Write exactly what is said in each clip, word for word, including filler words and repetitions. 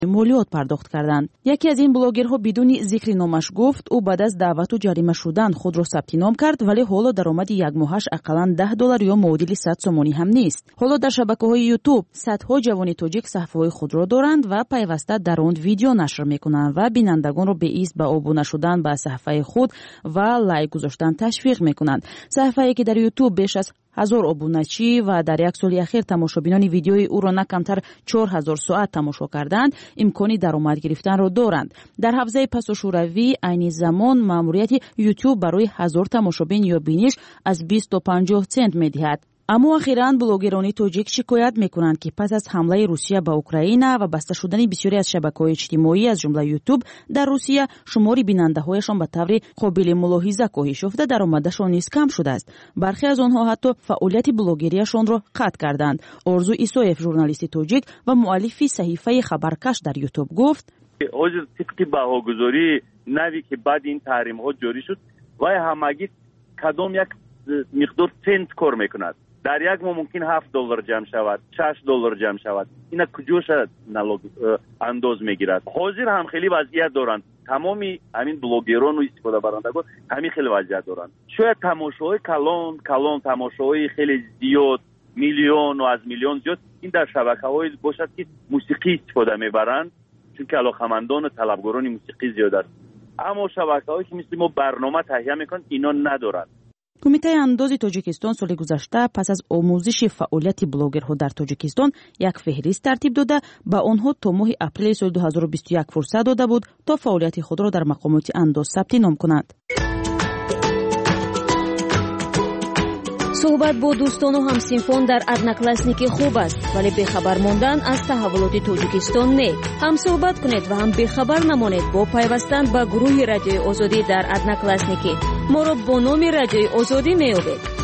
مالیات پرداخت کردند. یکی از این بلاگرها بدون ذکر نامش گفت او بعد از دعوت و جریمه شدن خود را ثبت نام کرد، ولی حالا درآمد یک ماهش حداقل ده دلار یا معادل صد سومانی هم نیست. حالا در شبکه‌های یوتیوب صدها جوان تاجیک صفحه‌های خود را دارند و پیوسته در آن ویدیو نشر می‌کنند و بینندگان را به ایست به ابونه شدن به صفحه خود و لایک گذاشتن تشویق می‌کنند. صفحه‌ای که در یوتیوب بیش از هزار ابونچی و در یک سال اخیر تماشابینان ویدیوی او را نه کمتر چهار هزار ساعت تماشا کردند، امکانی درآمد گرفتن را دارند. در حوزه پس و شوروی عین زمان ماموریت یوتیوب برای هزار تماشابین یا بینش از بیست تا پنجاه سنت می‌دهد. اما اخیراً بلاگران تاجیک شکایت میکنند که پس از حمله روسیه به اوکراین و بسته شدن بسیاری از شبکه‌های اجتماعی از جمله یوتیوب در روسیه، شمار بیننده‌هایشان به طور قابل ملاحظه کاهش یافته، درآمدشان نیز کم شده است. برخی از آنها حتی فعالیت بلاگریشان را قطع کردند. آرزو ایسایف، ژورنالیست تاجیک و مؤلف صحیفه خبرکش در یوتیوب گفت: حاضر طبق بهاگذاری نوی که بعد این تحریم‌ها جاری شد و همگی کدام یک مقدار سنت کار میکند. در یک ماه ممکن هفت دلار جمع شود، شش دلار جمع شود. اینا کجا شد نالوگ انداز میگیرد. حاضر هم خیلی وضعیت دارند. تمامی همین بلاگران و استفاده برندگان همین خیلی وضعیت دارند. شاید تماشاهای کلان کلان تماشاهای خیلی زیاد، میلیون و از میلیون زیاد، این در شبکه‌های باشد که موسیقی استفاده میبرند، چون که علاقه‌مندان و طلبگاران موسیقی زیاد است. اما شبکه‌هایی که مثل ما برنامه تهیه میکنند اینا ندارند. کمیته انداز تاجیکستان سال گذشته پس از آموزش فعالیت بلاگرها در تاجیکستان یک فهرست ترتیب داده به آنها تا ماه اپریل سال دو هزار و بیست و یک فرصت داده بود تا فعالیت خود را در مقامات انداز ثبت نام کنند. صحبت با دوستان و همسینفان در ادناکلاسنیکی خوب است، ولی بخبر ماندن از تحولات تاجیکستان نه. هم صحبت کنید و هم بخبر نمانید با پیوستن به گروه رادیوی آزادی در ادناکلاسنیکی. ما را با نام رادیوی آزادی می‌یابید.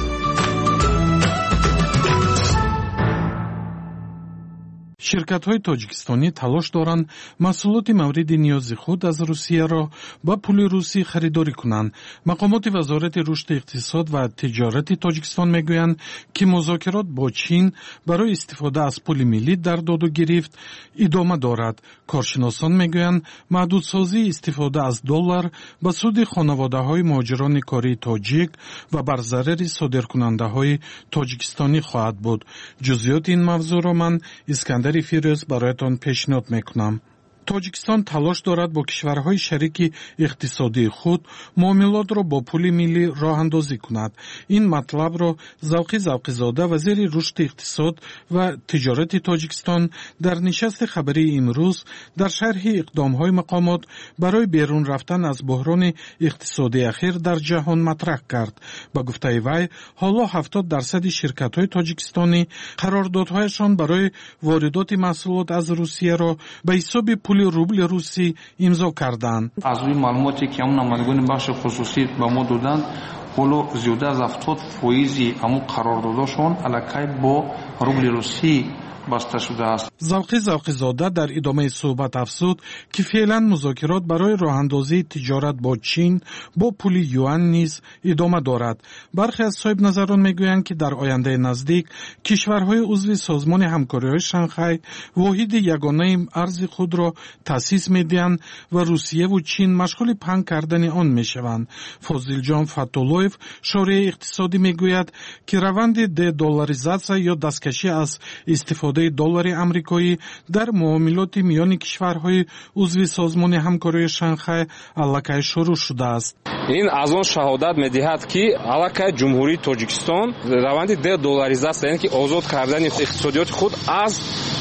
شرکت‌های تاجیکستانی تلاش دارند محصولات مورد نیاز خود از روسیه را با پول روسی خریداری کنند. مقامات وزارت رشد اقتصاد و تجارت تاجیکستان میگویند که مذاکرات با چین برای استفاده از پول ملی در داد و گرفت ادامه دارد. کارشناسان میگویند محدودسازی استفاده از دلار به سود خانواده‌های مهاجران کاری تاجیک و بر ضرر صادرکننده‌های تاجیکستانی خواهد بود. جزئیات این موضوع را من اسکندر فیروز برایتان پیشنهاد میکنم. تاجیکستان تلاش دارد با کشورهای شریک اقتصادی خود معاملات را با پول ملی راه اندازی کند. این مطلب را ذوقی ذوقی‌زاده وزیر رشد اقتصاد و تجارت تاجیکستان در نشست خبری امروز در شرح اقدام‌های مقامات برای بیرون رفتن از بحران اقتصادی اخیر در جهان مطرح کرد. با گفته وی حالا هفتاد درصد شرکت‌های تاجیکستانی قراردادهایشان برای واردات محصولات از روسیه را به حساب پول روبل روسی امضا کردند. از روی معلوماتی که همون نمایندگان بخش خصوصی به ما دادند، حالا زیاده از هفتاد فایز همون قراردادشون علاقه با روبل روسی بسته شده است. ذوقی ذوقی‌زاده در ادامه صحبت افزود که فعلا مذاکرات برای راه اندازی تجارت با چین با پول یوان نیز ادامه دارد. برخی از صاحب نظران میگویند که در آینده نزدیک کشورهای عضو سازمان همکاری‌های شانگهای واحد یگانه ارز خود را تأسیس می‌دهند و روسیه و چین مشغول پنگ کردن آن می‌شوند. فاضل جان فتولویف، شارح اقتصادی، میگوید که روند دلاریزاسیون یا دستکشی از استفاده دلار آمریکایی در معاملات میان کشورهای عضو سازمان همکاری شانگهای علاقه شروع شده است. این از آن شهادت می‌دهد که علاقه جمهوری تاجیکستان روند دلاریزاسیون، یعنی که آزاد کردن اقتصادیات خود از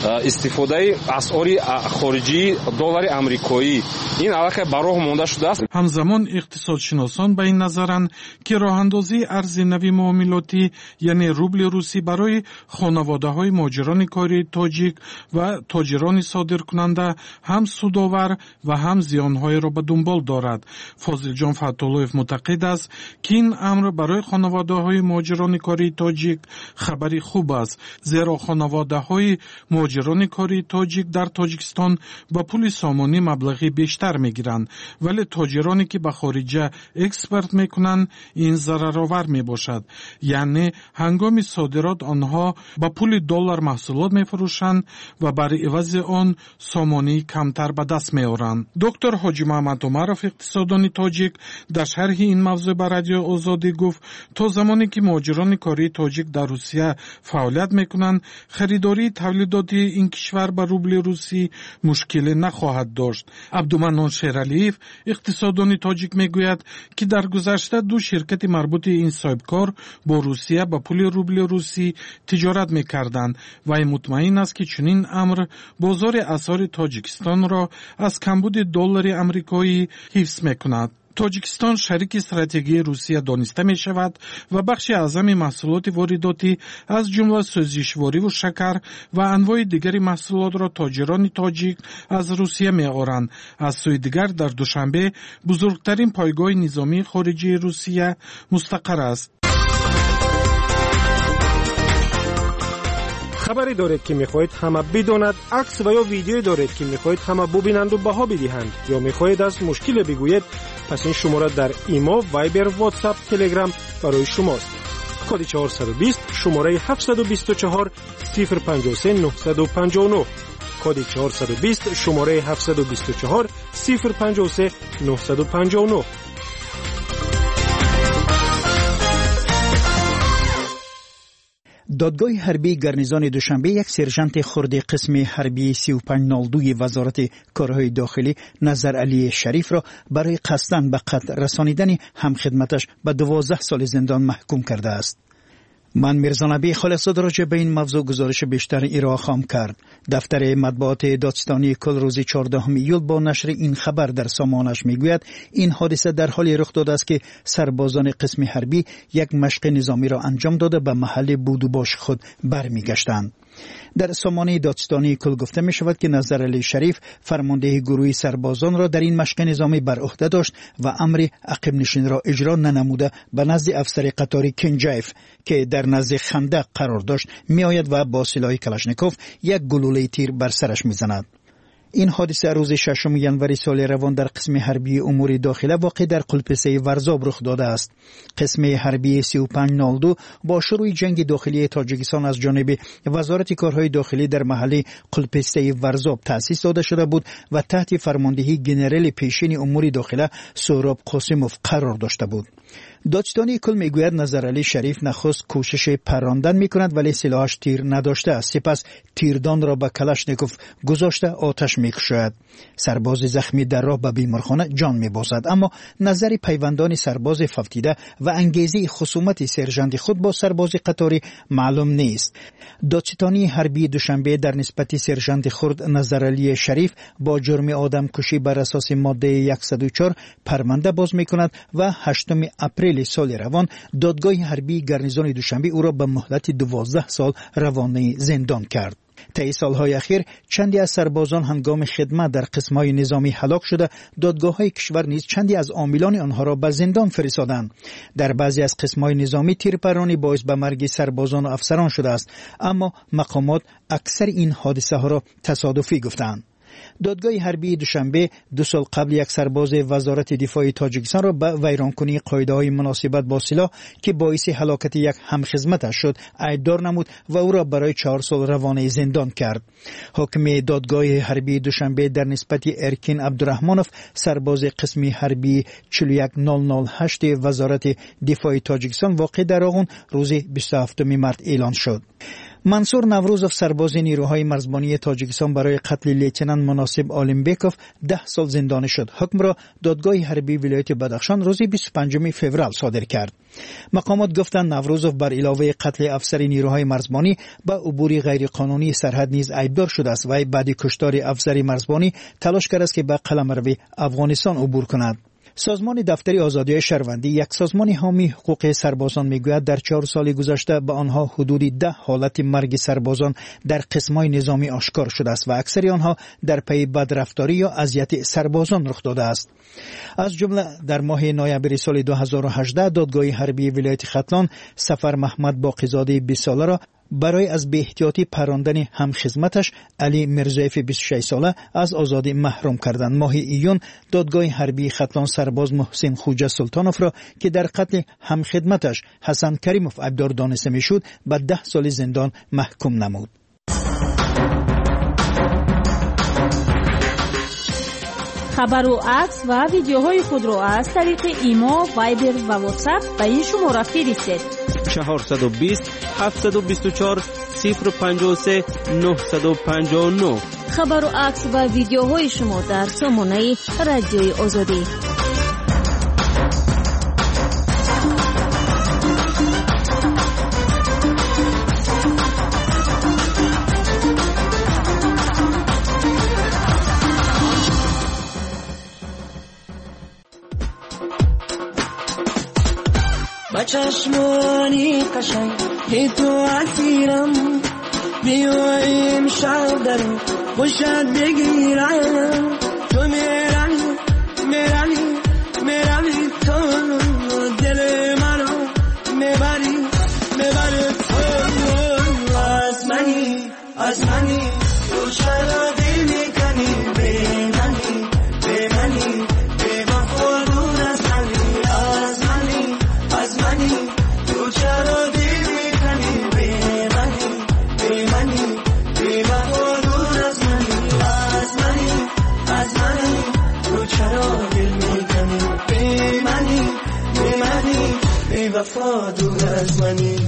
استفاده اسعار خارجی دلار آمریکایی، این علاقه براه مانده شده است. همزمان اقتصادشناسان به این نظرند که راه اندازی ارز نوی معاملاتی یعنی روبل روسی برای خانواده‌های مهاجران کاری تاجیک و تاجران صادرکننده هم سودآور و هم زیان‌های را به دنبال دارد. فاضل جان فتولویف معتقد است که این امر برای خانواده‌های مهاجران کاری تاجیک خبری خوب است، زیرا خانواده‌های مهاجران کاری تاجیک در تاجیکستان با پول سامانی مبلغی بیشتر میگیرند، ولی تاجرانی که به خارج اکسپورت میکنند این ضررآور میباشد. یعنی هنگام صادرات آنها با پول دلار محصولات می‌فروشند و برای عوض آن سامانی کمتر به دست می‌آورند. دکتر حاجی محمد عمرов اقتصاددان تاجیک در شرح این موضوع به رادیو آزادی گفت تا زمانی که مهاجران کاری تاجیک در روسیه فعالیت می‌کنند خریداری تولیدات این کشور به روبل روسی مشکل نخواهد داشت. عبدالمنان شیرعلیف اقتصاددان تاجیک میگوید که در گذشته دو شرکت مربوط این صاحبکار با روسیه با پول روبل روسی تجارت میکردند و مطمئن است که چنین امر بازار اسعار تاجیکستان را از کمبود دلار آمریکایی حفظ میکند. تاجیکستان شریک استراتژی روسیه دانسته می شود و بخش اعظم محصولات وارداتی از جمله سوزیشواری و شکر و انواع دیگر محصولات را تاجران تاجیک از روسیه می آورند. از سوی دیگر در دوشنبه بزرگترین پایگاه نظامی خارجی روسیه مستقر است. خبری دارید که میخواهید همه بداند، عکس و یا ویدیویی دارید که میخواهید همه ببینند و بها بدهند، یا میخواهید از مشکل بگویید، پس این شماره در ایما، وایبر، واتساپ، تلگرام برای شماست. کد چهارصد و بیست شماره هفتصد و بیست و چهار صفر پنجاه و سه نهصد و پنجاه و نه. کد چهارصد و بیست شماره هفتصد و بیست و چهار صفر پنجاه و سه نهصد و پنجاه و نه. دادگاه حربی گرنیزان دوشنبه یک سرژانت خرد قسم حربی سی و پنج صفر دو وزارت کارهای داخلی نظر علی شریف را برای قصداً به قتل رسانیدن همخدمتش به دوازده سال زندان محکوم کرده است. من میرزا نبی خالص‌زاده راجع به این موضوع گزارش بیشتر ایرا خام کرد. دفتر مطبوعات دادستانی کل روز چهاردهم ایول با نشر این خبر در سامانش میگوید این حادثه در حالی رخ داده است که سربازان قسم حربی یک مشق نظامی را انجام داده به محل بود و باش خود برمیگشتند. در سامانه دادستانی کل گفته می شود که نظر علی شریف فرمانده گروه سربازان را در این مشق نظامی بر عهده داشت و امر عقب نشین را اجرا ننموده به نزد افسر قطاری کنجایف که در نزد خندق قرار داشت می آید و با سلاح کلاشنیکوف یک گلوله تیر بر سرش می زند. این حادثه روز ششم ژانویه سال روان در قسم حربی امور داخله واقع در قلپسه ورزاب رخ داده است. قسم حربی سی و پنج صفر دو با شروع جنگ داخلی تاجیکستان از جانب وزارت کارهای داخلی در محله قلپسه ورزاب تأسیس داده شده بود و تحت فرماندهی گنرال پیشین امور داخله سهراب قاسموف قرار داشته بود. دادستانی کل میگوید نظر علی شریف نخست کوشش پراندن میکند ولی سلاحش تیر نداشته است. سپس تیردان را به کلاشنیکوف گذاشته آتش میکشد. سرباز زخمی در راه به بیمارخانه جان میبازد، اما نظر پیوندان سرباز فوتیده و انگیزه خصومت سرژانت خود با سرباز قطاری معلوم نیست. دادستانی حربی دوشنبه در نسبت سرژانت خرد نظر علی شریف با جرم آدم کشی بر اساس ماده صد و چهار پرونده باز میکند و هشتم اپریل سال روان دادگاه حربی گرنیزان دوشنبه او را به مهلت دوازده سال روانه زندان کرد. طی سالهای اخیر چندی از سربازان هنگام خدمت در قسم‌های نظامی هلاک شده، دادگاه‌های کشور نیز چندی از عاملان آنها را به زندان فرستادند. در بعضی از قسم‌های نظامی تیرپرانی باعث به مرگ سربازان و افسران شده است، اما مقامات اکثر این حادثه ها را تصادفی گفتند. دادگاه حربی دوشنبه دو سال قبل یک سرباز وزارت دفاع تاجیکستان را به ویرانکنی قاعده‌های مناسبت با سلاح که باعث هلاکت یک همخدمتش شد ایدار نمود و او را برای چهار سال روانه زندان کرد. حکم دادگاه حربی دوشنبه در نسبت ارکین عبدالرحمانوف سرباز قسم حربی چهل و یک صفر صفر هشت وزارت دفاع تاجیکستان واقع در آغون روز بیست و هفتم مارس اعلان شد. منصور نوروزوف سرباز نیروهای مرزبانی تاجیکستان برای قتل لیتنان مناسب آلمبکوف ده سال زندانی شد. حکم را دادگاه حربی ولایت بدخشان روز بیست و پنجم فوریه صادر کرد. مقامات گفتند نوروزوف بر علاوه قتل افسر نیروهای مرزبانی به عبور غیرقانونی سرحد نیز ایبدار شده است و بعد کشتار افسر مرزبانی تلاش کرده است که به قلمرو افغانستان عبور کند. سازمان دفتر آزادی شهروندی یک سازمان حامی حقوق سربازان میگوید در چهار سال گذشته به آنها حدود ده حالت مرگ سربازان در قسم‌های نظامی آشکار شده است و اکثر آنها در پی بدرفتاری یا اذیت سربازان رخ داده است. از جمله در ماه نوامبر سال دو هزار و هجده دادگاه حربی ولایت ختلان سفر محمد باقیزاده بیست ساله را برای از بی احتیاطی پراندن همخدمتش علی مرزایف بیست و شش ساله از آزادی محروم کردند. ماه ایون دادگاه حربی ختلان سرباز محسن خوجه سلطانوف را که در قتل همخدمتش حسن کریموف ایبدار دانسته میشد به ده سال زندان محکوم نمود. خبر و عکس و ویدیوهای خود را از طریق ایما، وایبر و واتساپ به این شماره فرستید. چهار یک صفر هفت دو چهار صفر پنج سه نه پنج نه. خبر و عکس و ویدیوهای شما در سامانه رادیوی آزادی. چشمانی قشنگ هی تو عطیرم بیایم شب درم باشد بگیرم تو میرانی میرانی میرانی تو دل منو میبری میبری تو از منی از منی تو چرا دل میکنی به منی به منی به وفا دور از منی از منی از منی تو چرا دل میکنی به منی به منی به وفا دور از منی از منی از منی تو چرا دل میکنی به منی به منی به وفا دور از منی.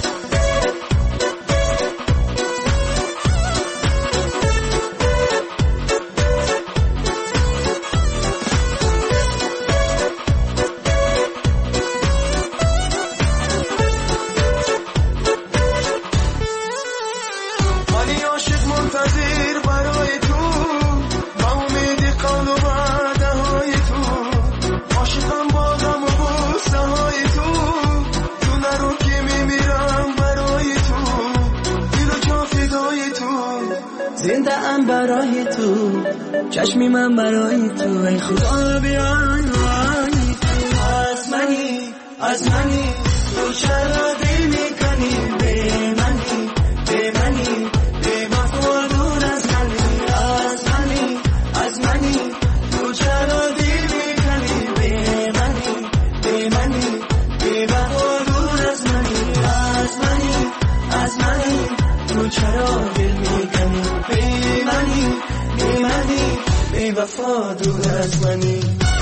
زنده ام برای تو چشمی من برای تو ای خدا بیان رای تو از منی از منی تو چرا دل میکنی به منی به منی به وفا دور از منی از منی از منی تو چرا دل میکنی به منی به منی به وفا دور از منی از منی از منی تو چرا دل میکنی به منی به منی به وفا دور از منی.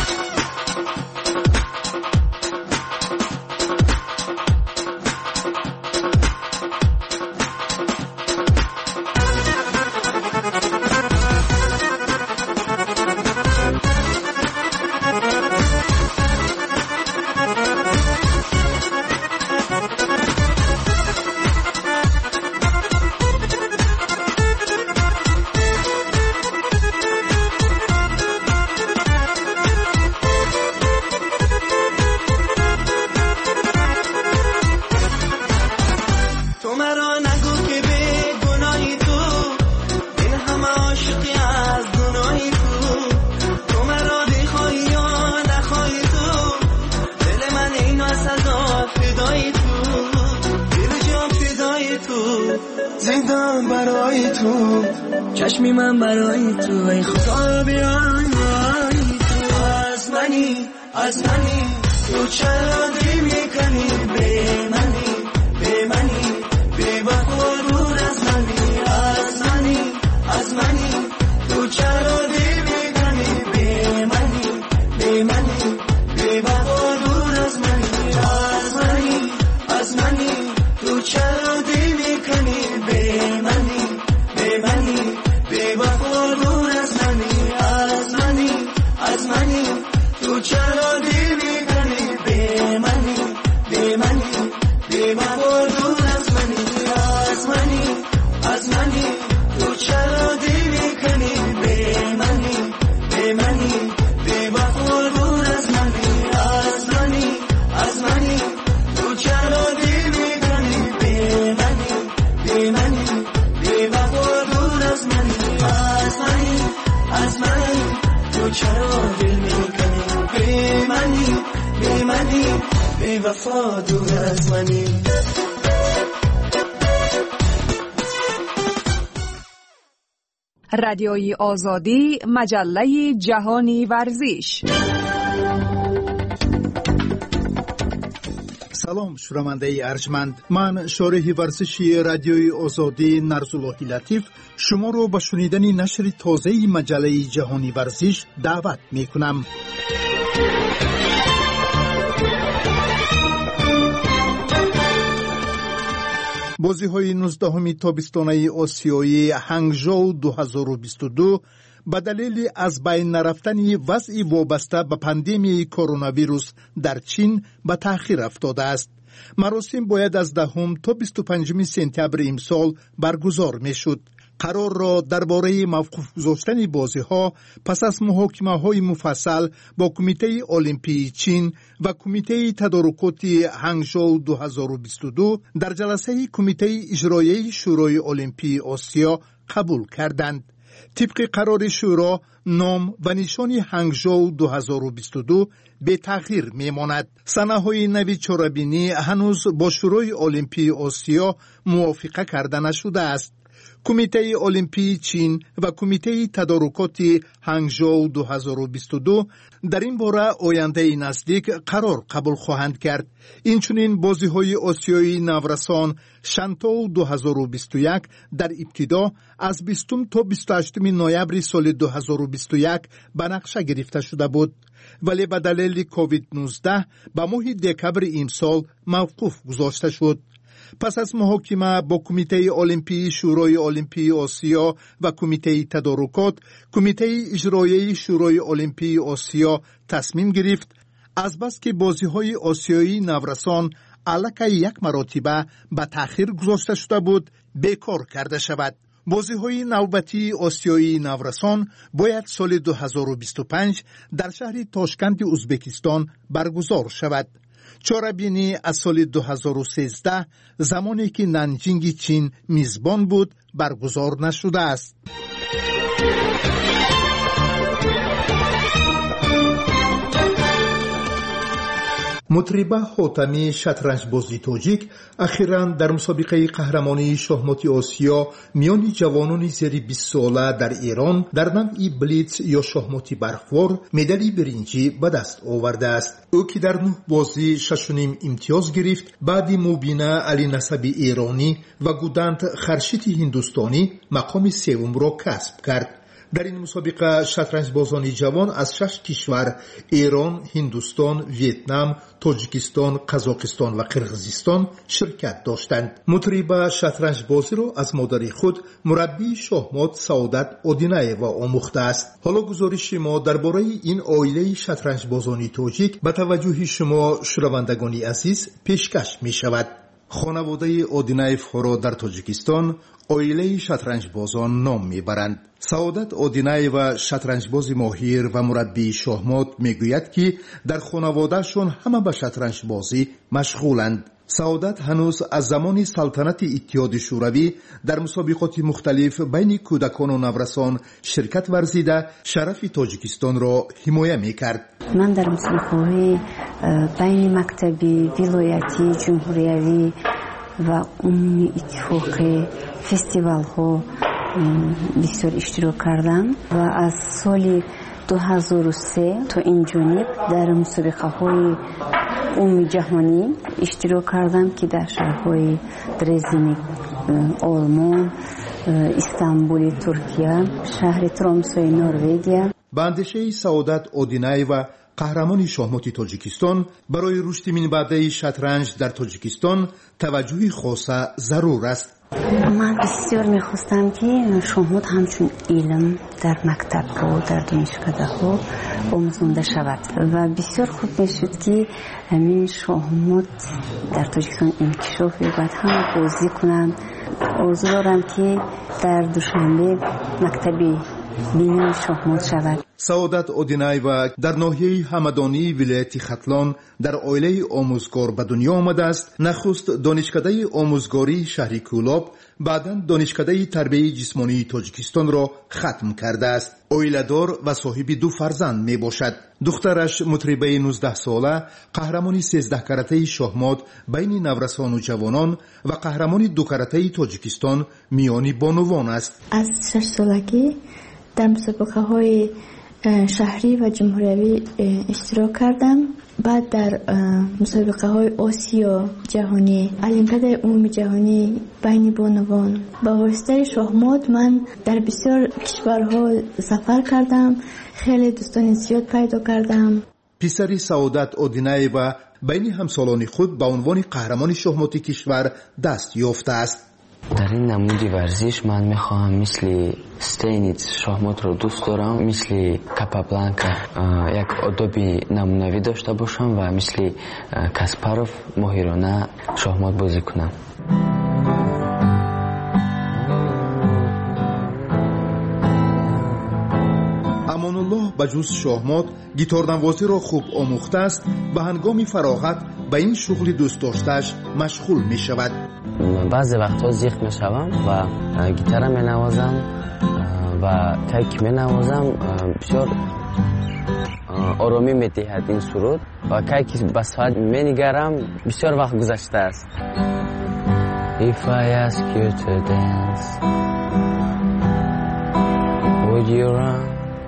زندم برای تو چشمی من برای تو ای خدا بیان رای تو از منی از منی تو چرا دل میکنی به منی به منی به وفا دور از منی از منی از منی تو چرا دل میکنی به منی به منی به وفا دور از منی از منی از منی تو چرا دل میکنی به منی به منی به وفا دور از منی از منی از منی تو چرا دل میکنی به منی به منی به وفا دور از منی از منی از منی تو چرا دل میکنی به منی به منی به وفا دور از منی از منی از منی تو چرا دل میکنی به منی به منی به وفا دور از منی از منی از منی تو چرا دل میکنی به منی به منی به وفا دور از منی. رادیوی آزادی، مجله جهانی ورزش. салом шунавандаи арҷманд, ман шориҳи варзиши радиои озодӣ Нарзуллоҳи Латиф шуморо ба шунидани нашри тозаи маҷаллаи ҷаҳонӣ варзиш даъват мекунам. бозиҳои нуздаҳуми тобистонаи осиёи ҳангжоу дуҳазору бисту ду ба далели аз байн нарафтани вазъи вобаста ба пандемияи коронавирус дар чин ба таъхир афтодааст. маросим бояд аз даҳум то бисту панҷуми сентябри имсол баргузор мешуд. қарорро дар бораи мавқуф гузоштани бозиҳо пас аз муҳокимаҳои муфассал бо кумитаи олимпии чин ва кумитаи тадорукоти ҳангжоу дуҳазору бисту ду дар ҷаласаи кумитаи иҷроияи шӯрои олимпии осиё қабул карданд. тибқи қарори шӯро, ном ва нишони ҳангжоу дуҳазору бисту ду бетағйир мемонад. санаҳои нави чорабинӣ ҳанӯз бо шӯрои олимпии осиё мувофиқа карда нашудааст. кумитаи олимпии чин ва кумитаи тадорукоти ҳангжоу дуҳазору бисту ду дар ин бора ояндаи наздик қарор қабул хоҳанд кард. инчунин бозиҳои осиёи наврасон шантоу дуҳазору бисту як дар ибтидо аз бистум то бисту ҳаштуми ноябри соли дуҳазору бисту як ба нақша гирифта шуда буд, вале ба далели ковид нуздаҳ ба моҳи декабри имсол мавқуф гузошта шуд. пас аз муҳокима бо кумитаи олимпии шӯрои олимпии осиё ва кумитаи тадорукот, кумитаи иҷроияи шӯрои олимпии осиё тасмим гирифт азбаски бозиҳои осиёии наврасон аллакай як маротиба ба таъхир гузошта шуда буд, бекор карда шавад. бозиҳои навбатии осиёии наврасон бояд соли дуҳазору бисту панҷ дар шаҳри Тошканти Узбекистон баргузор шавад. чорабинӣ аз соли дуҳазору сездаҳ замоне ки Нанҷинги чин мизбон буд баргузор нашудааст. мутриба ҳотамӣ шатранҷбози тоҷик ахиран дар мусобиқаи қаҳрамонии шоҳмоти осиё миёни ҷавонони зери бист сола дар Эрон дар навъи блиц ё шоҳмоти барфвор медали биринҷӣ ба даст овардааст. ӯ ки дар нӯҳ бозӣ шашуним имтиёз гирифт, баъди мубина Али Насаби эронӣ ва Гудант Харшити ҳиндустонӣ мақоми севумро касб кард. дар ин мусобиқа шатранҷбозони ҷавон аз шаш кишвар Эрон, Ҳиндустон, Вьетнам, Тоҷикистон, Қазоқистон ва Қирғизистон ширкат доштанд. мутриба шатранҷбозиро аз модари худ мураббии шоҳмот Саодат Одинаева омӯхтааст. ҳоло гузориши мо дар бораи ин оилаи шатранҷбозони тоҷик ба таваҷҷӯҳи шумо шунавандагони азиз пешкаш мешавад. хонаводаи Одинаевҳоро дар Тоҷикистон оилаи шатранҷбозон ном мебаранд. Саодат Одинаева, шатранҷбози моҳир ва мураббии шоҳмот, мегӯяд ки дар хонаводаашон ҳама ба шатранҷбозӣ машғуланд. Саодат ҳанӯз аз замони салтанати Иттиҳоди Шӯравӣ дар мусобиқоти мухталиф байни кӯдакону наврасон ширкат варзида шарафи Тоҷикистонро ҳимоя мекард. ман дар мусобиқаҳои байни мактаби, вилоятӣ, ҷумҳуриявӣ ва умуми иттифоқи фестивалҳо бисёр иштирок кардам ва аз соли дуҳазору се то инҷониб дар мусобиқаҳои умуми ҷаҳонӣ иштирок кардам ки дар шаҳрҳои Дрездени Олмон, Истанбули Туркия, шаҳри Тромсои Норвегия. ба андешаи Саодат Одинаева, қаҳрамони шоҳмоти Тоҷикистон, барои рушди минбаъдаи шатранҷ дар Тоҷикистон таваҷҷӯҳи хоса зарур аст. ман бисёр мехостам ки шоҳмот ҳамчун илм дар мактабҳо, дар донишкадаҳо омӯзонда шавад ва бисёр хуб мешуд ки ҳамин шоҳмот дар Тоҷикистон инкишоф ёбад, ҳама бозӣ кунанд. орзу дорам ки дар Душанбе мактаби бинои шоҳмот шавад. Саодат Одинаева дар ноҳияи ҳамадонии вилояти Хатлон дар оилаи омӯзгор ба дунё омадааст. нахуст донишкадаи омӯзгории шаҳри Кӯлоб, баъдан донишкадаи тарбияи ҷисмонии Тоҷикистонро хатм кардааст. оиладор ва соҳиби ду фарзанд мебошад. духтараш мутрибаи нуздаҳсола, қаҳрамони сездаҳкаратаи шоҳмот байни наврасону ҷавонон ва қаҳрамони дукаратаи Тоҷикистон миёни бонувон аст. аз шашсолагӣ дар мусобиқаҳои شهری و جمهوریوی اشتراک کردم. بعد در مسابقه های آسیا جهانی، المپیاد عمومی جهانی بین بانوان با واسطه شهمات من در بسیار کشورها سفر کردم. خیلی دوستان زیاد پیدا کردم. پسری سعادت اودینایوا بین همسالان خود به عنوان قهرمان شهمات کشور دست یافته است. در این نمودی ورزش من میخواهم مثل استینیتس شهمات رو دوست دارم، مثل کاپابلانکا یک آدابی نمونوی داشته باشم و مثل کاسپاروف ماهرانه شهمات بازی کنم. امانالله بجز شهمات گیتاردنوازی را خوب آموخته است. به هنگام فراغت به این شغل دوست داشته‌اش مشغول می شود. بعضی وقتها زیخ می شوم و گیتار می نوازم و کیک می نوازم. بسیار آرامی می دهد این سرود و کیک به ساعت می نگرم. بسیار وقت گذشته است. If I ask you to dance, would you run?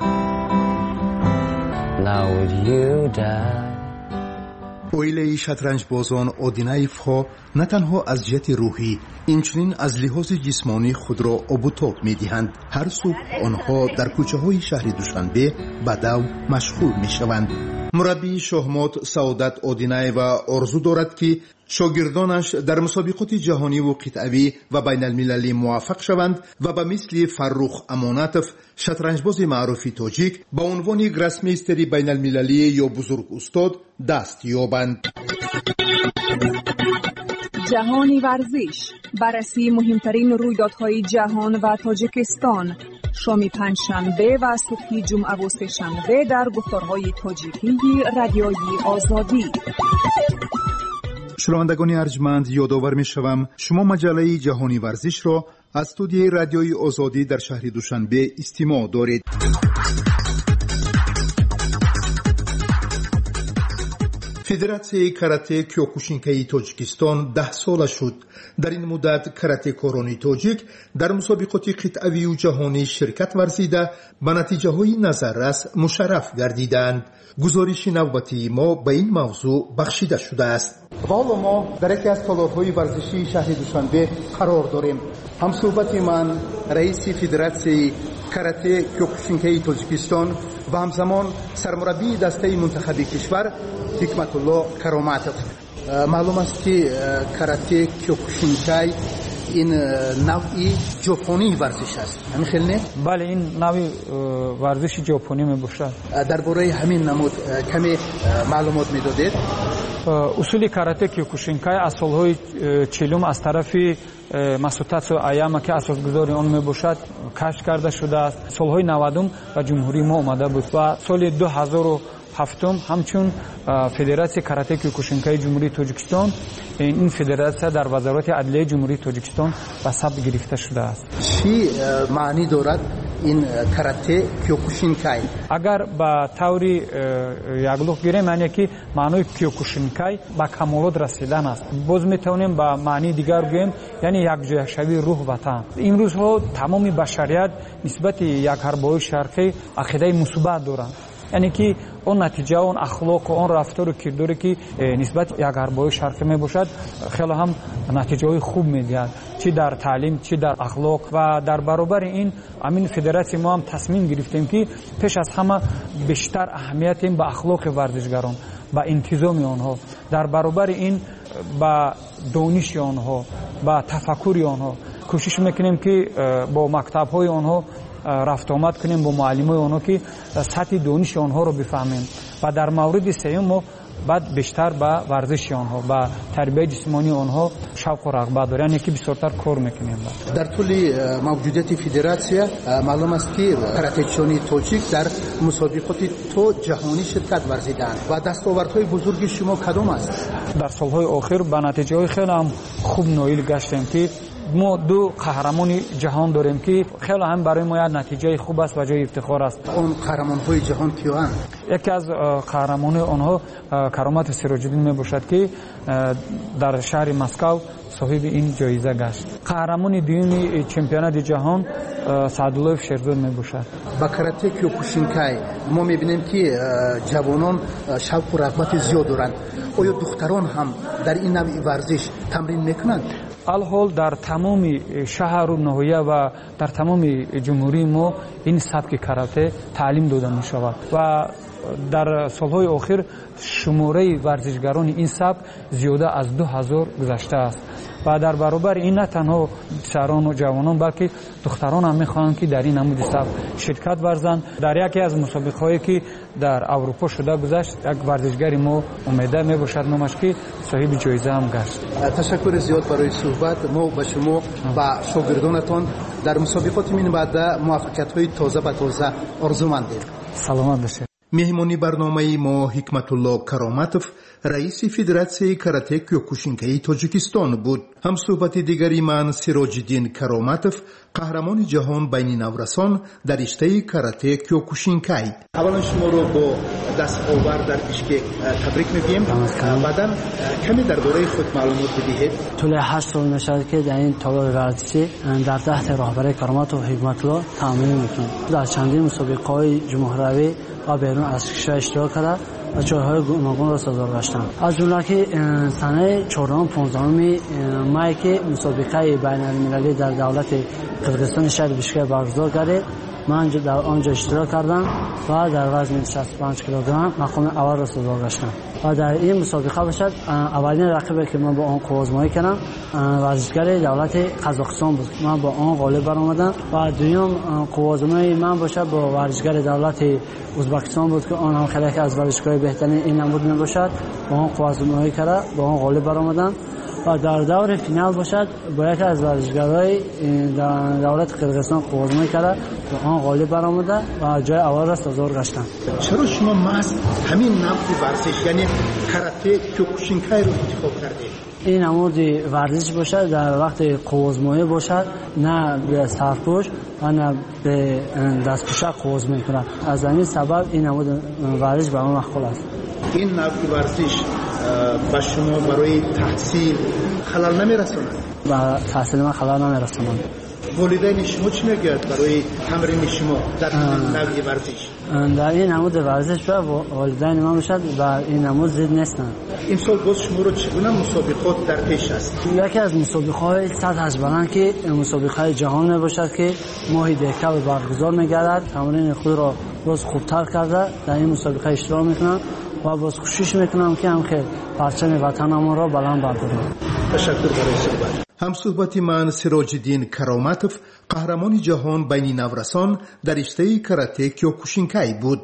Now would you die? اویله شطرنج بازان اودینایف ها نه تنها از جهت روحی اینچنین از لحاظ جسمانی خود را آب و تاب می دهند. هر صبح آنها در کوچه های شهر دوشنبه به دو مشغول می شوند. مربی شهمات سعادت اودینایوا آرزو دارد که شاگردانش در مسابقات جهانی و قطعی و بین المللی موفق شوند و به مثل فرخ امانتوف شطرنجباز معروف تاجیک با عنوان گراسمیستر بین المللی یا بزرگ استاد دست یابند. جهانی ورزش، بررسی مهمترین رویدادهای جهان و تاجیکستان، شام پنجشنبه و صبح جمعه و سه‌شنبه در گفتارهای تاجیکی رادیوی آزادی. شنوندگان ارجمند، یادآور می‌شوم شما مجله جهانی ورزش را از استودیوی رادیوی آزادی در شهر دوشنبه استماع دارید. فدراسیون کاراته کیوکوشینکای تاجیکستان ده ساله شد. در این مدت کاراته کاران تاجیک در مسابقات قطعی و جهانی شرکت ورزیده به نتیجه های نظررس مشرف گردیدند. گزارش نوبتی ما به این موضوع بخشیده شده است. و حالا ما در یکی از تالارهای ورزشی شهر دوشنبه قرار داریم. همصحبت من رئیس فدراسیون کاراته کیوکوشینکای تاجیکستان و همزمان سرمربی دسته منتخب کشور حکمت الله کراماتوف. معلوم است که کاراته کیوکوشینکای این نوعی ژاپنی ورزش است. همین خیلی نه؟ بله، این نوعی ورزش ژاپنی می باشد. درباره همین نمود کمی معلومات میدادید؟ اصول کاراته کیوکوشینکای از سالهای چهلم از طرف مسوتاتسو آیاما که اساسگذار آن می باشد کشف کرده شده است. سالهای نودم و جمهوری ما آمده بود و سال دو هزار و هفتم همچون فدراسیون کاراته کیوکوشینکای جمهوری تاجیکستان این فدراسیون در وزارت عدلیه جمهوری تاجیکستان به ثبت گرفته شده است. چی معنی دارد این کاراته کیوکوشینکای؟ اگر با طوری یگلوخ گیریم معنی که معنی کیوکوشینکای با کمالات رسیدن است. باز میتونیم با معنی دیگر بگوییم یعنی یک جهشوی روح وطن. امروز ها تمام بشریت نسبت یک حربای شرقی عقیده مثبت دارند. یعنی که اون نتیجه اون اخلاق و اون رفتار و کرداری که نسبت یک حربای شرقی می باشد خیلی هم نتیجه های خوب می دهد، چی در تعلیم چی در اخلاق. و در برابر این امین فدراسیون ما هم تصمیم گرفتیم که پیش از همه بیشتر اهمیت این به اخلاق ورزشگران، با انتظام آنها، در برابر این با دانش آنها، با تفکر آنها کوشش میکنیم که با مکتب های آنها رفت آمد کنیم، با معلمای آنها که سطح دانش آنها رو بفهمیم. و در مورد سوم ما بعد بیشتر با ورزش آنها، با تربیت جسمانی آنها شوق و رغبت داریم، یعنی که بسیارتر کار میکنیم. در طول موجودیت فدراسیون معلوم است که کاراته‌چیان تاجیک در مسابقات تو جهانی شرکت ورزیدند و دستاوردهای بزرگ شما کدام است؟ در سالهای آخر با نتیجه های خیلی هم خوب نایل گشتیم که ما دو قهرمان جهان داریم که خیلی هم برای ما نتیجه خوب است و جای افتخار است. اون قهرمان‌های جهان کیان؟ یکی از قهرمان آنها کرامت سراج الدین میباشد که در شهر مسکو صاحب این جایزه گشت. قهرمان دوم چمپیونات جهان سعدالله شیرزاد میباشد. با کاراته کیوکوشینکای ما میبینیم که جوانان شوق و رغبت زیاد دارند. آیا دختران هم در این نوع ورزش تمرین میکنند؟ الحال در تمام شهر و ناحیه و در تمام جمهوری ما این سبک کاراته تعلیم داده می شود و در سالهای اخیر شماره ورزشگران این سبک زیاده از دو هزار گذشته است و در برابر این نه تنها پسران و جوانان بلکه دختران هم میخواهند که در این نمود سبک شرکت ورزند. در یکی از مسابقه هایی که در اروپا شده گذشت یک ورزشگری ما امیده میباشد نامش که صاحب جایزه هم گشت. تشکر زیاد برای صحبت. ما به شما و شاگردانتان در مسابقات من بعد موفقیت های تازه به تازه آرزومندیم. سلامت باشید. مهمانی برنامه ما حکمت الله کرامتوف رئیس فدراسیون کاراته کیوکوشینکای تاجیکستان بود. هم صحبت دیگری من سراج الدین کرامتوف قهرمان جهان بین نورسان در رشته کاراته کیوکوشینکای. اولا شما رو با دست آور در بشکک تبریک میگیم. بعدا کمی درباره خود معلومات بدهید. طول هشت سال میشه که در این تالار ورزشی در تحت رهبری کرامتوف حکمت الله تمرین میکنم. در چندین مسابقه‌های جمهوری و بیرون از کشور اشتراک کرده و جایهای گوناگون را سازگار گشتم. از جمله که سنه چهارم پانزدهم مای که مسابقه بین‌المللی در دولت قزاقستان شهر بشکک برگزار کرده من در آنجا اشتراک کردم و در وزن شصت و پنج کیلوگرم مقام اول را سازگار گشتم و در این مسابقه باشد اولین رقیبی که من با آن قوازمایی کردم ورزشگر دولت قزاقستان بود. من با آن غالب برآمدم و دوم قوازمایی من باشد با ورزشگر دولت ازبکستان بود که آن هم خیلی از ورزشگاه بهترین این نمود می باشد. با آن قوازمایی کرده با آن غالب برآمدم و در دور فینال باشد با یکی از ورزشگرای دولت قزاقستان قوازمایی کرده با آن غالب برآمده و جای اول را سازگار گشتم. چرا شما محض همین نوع ورزش یعنی کاراته کیوکوشینکای رو انتخاب کردید؟ این نمود ورزش باشد در وقت قوازمایی باشد نه به سرپوش و نه به دستپوشک قوازمایی کند. از همین سبب این نمود ورزش به من مقبول است. این نوع ورزش با شما برای تحصیل خلل نمیرساند؟ با تحصیل من خلل نمیرساند. والدین شما چی میگویند برای تمرین شما در این نوع ورزش؟ در این نمود ورزش به والدین من باشد و این نمود زید نیستند. امسال باز شما رو چگونه مسابقات در پیش است؟ یکی از مسابقه‌های سطح بلند که مسابقه جهان میباشد که ماهی دکتر برگزار میگردد. تمرین خود را باز خوبتر کرده در این مسابقه اشتراک میکنم و باز کوشش میکنم که هم که پرچم وطنم را بلند بردارم. تشکر برای صحبت. هم صحبت من سراج الدین کرامتوف قهرمان جهان بین نورسان در رشته کاراته کیوکوشینکای بود.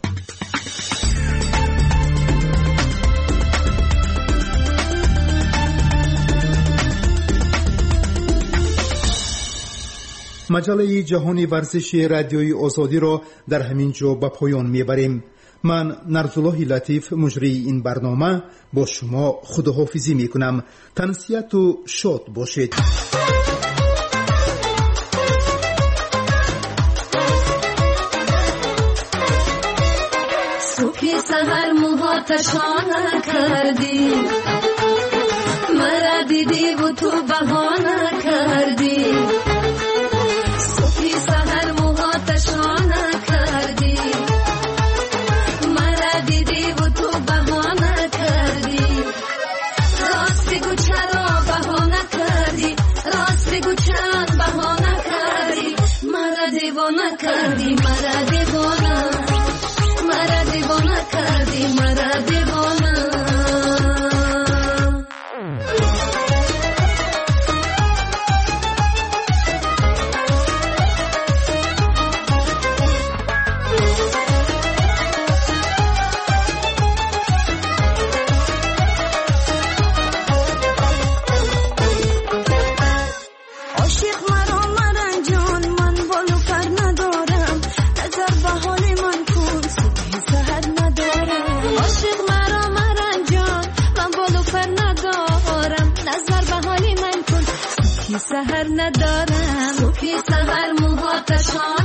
مجله جهانی ورزشی رادیوی آزادی را در همین جا به پایان میبریم. من نرزالله لطیف مجری این برنامه با شما خداحافظی میکنم. تنسیت و شاد باشید. صبح سحر موهاتشان کردی مرا دیدی و تو بهانه کردی. صبح سحر موهاتشان کردی مرا دیدی و تو بهانه کردی. راست بگو چرا بهانه کردی راست بگو چند بهانه کردی. مرا دیوانه کردی مرا دیوانه مرا دیوانه کردی مرا دیوانه. سحر ندارم صبح سحر موهاتشان